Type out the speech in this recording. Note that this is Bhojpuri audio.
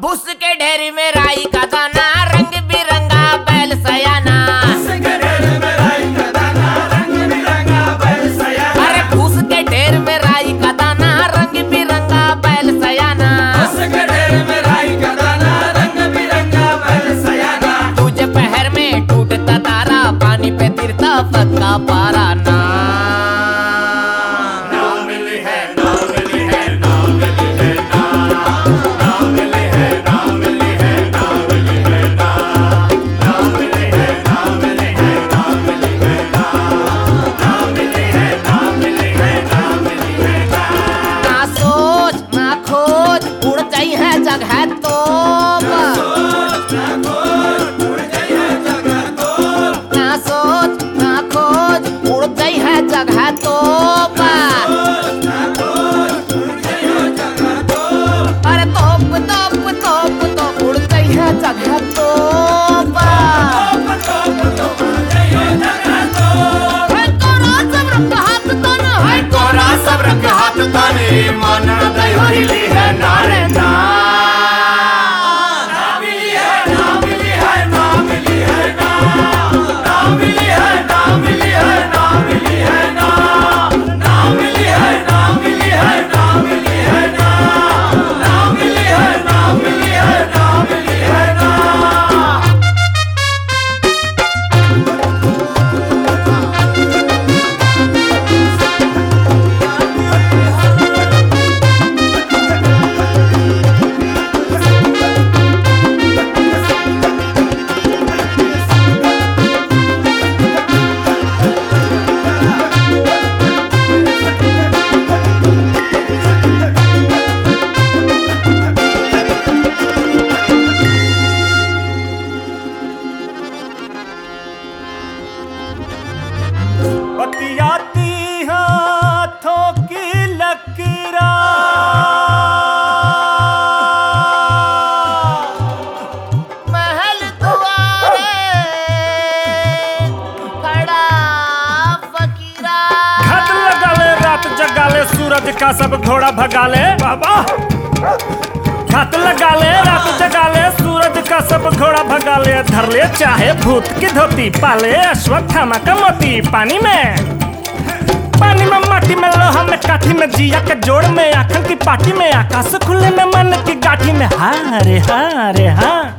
भूस के ढेर में राई का दाना, रंग बिरंगा बैल सयाना। भूस के ढेर में राई का दाना, रंग बिरंगा बैल सयाना। अरे भूस के ढेर में राई का दाना, रंग बिरंगा बैल सयाना। भूस के ढेर में राई का दाना, रंग बिरंगा बैल सयाना। तुझे पहर में टूटता तारा, पानी पे तिरता पक्का पारा ना। जगह तो ना सोच ना खोज उड़ गई है जगह तो। अरे तोप तोप तोप तो उड़ गई है जगह तो। सब रंग हाथ ताने मन दई होइली है नारे ना। बतियाती हाथों की लकीरा, महल दुआरे खड़ा फकीरा। घात लगाले रात जगाले, सूरज का सब घोड़ा भगाले बाबा। घात लगाले रात जगाले, सूरज का सब घोड़ा भगाले। धर ले चाहे भूत की धोती, पाले अश्वत्थामा का मोती। पानी में माटी में, लोहा में, काठी में, जिया के जोड़ में, आंखों की पाटी में, आकाश खुले में, मन की गाठी में। हाँ रे हाँ रे हाँ।